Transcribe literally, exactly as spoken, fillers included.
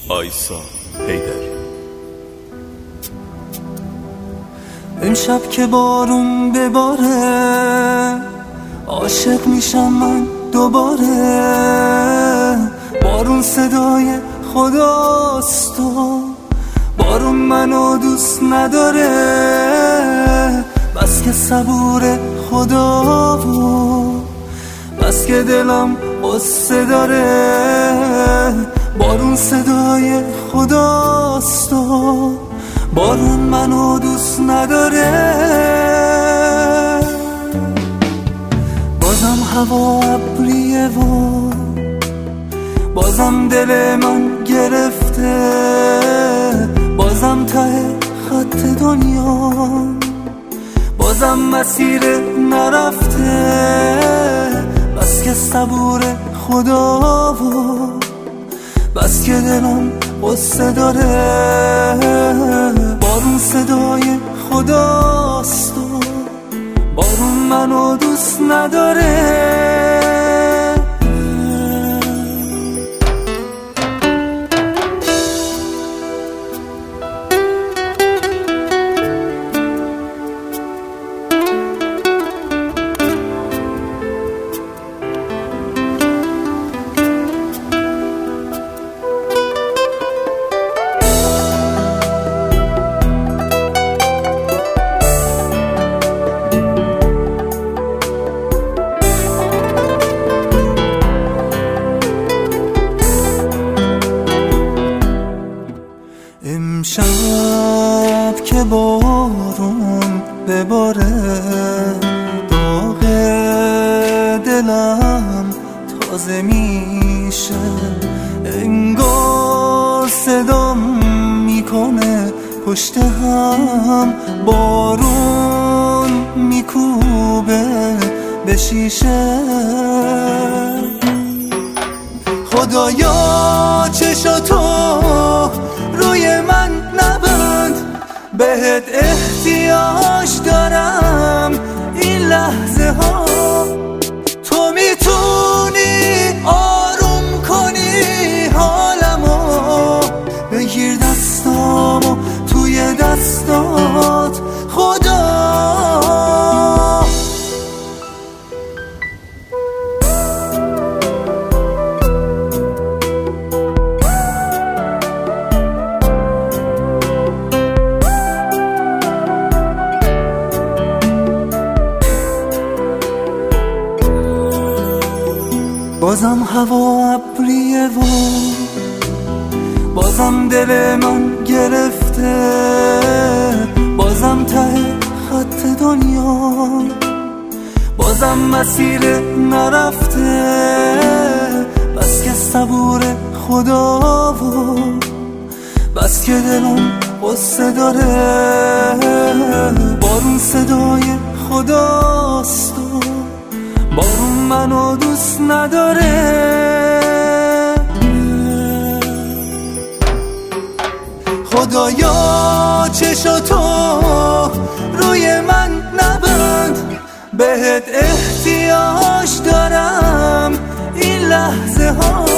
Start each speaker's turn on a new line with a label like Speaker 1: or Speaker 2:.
Speaker 1: آیسا حیدری.
Speaker 2: امشب که بارون بباره عاشق میشم من دوباره. بارون صدای خداست و بارون منو دوست نداره. بس که صبور خدا و بس که دلم قصه داره. بارون صدای خداست و بارون منو دوست نداره. بازم هوا ابریه و بازم دل من گرفته. بازم ته خط دنیا بازم مسیر نرفته. بس که صبور خدا و بس که دلم قصه داره. بارون صدای خداست و بارون منو دوست نداره. امشب که بارون بباره داغ دلم تازه میشه. انگار صدام میکنه پشت هم بارون میکوبه به شیشه. خدایا چشاتو روی من نبند، بهت احتیاج دارم این لحظه ها. تو میتونی آروم کنی حالمو، بگیر دستامو توی دستات خدا. بازم هوا ابریه و بازم دل من گرفته. بازم ته خط دنیا بازم مسیر نرفته. بس که صبور خدا و بس که دلم قصه داره. بارون صدای خداست و بارون منو دوست نداره. خدایا چشاتو روی من نبند، بهت احتیاج دارم این لحظه ها.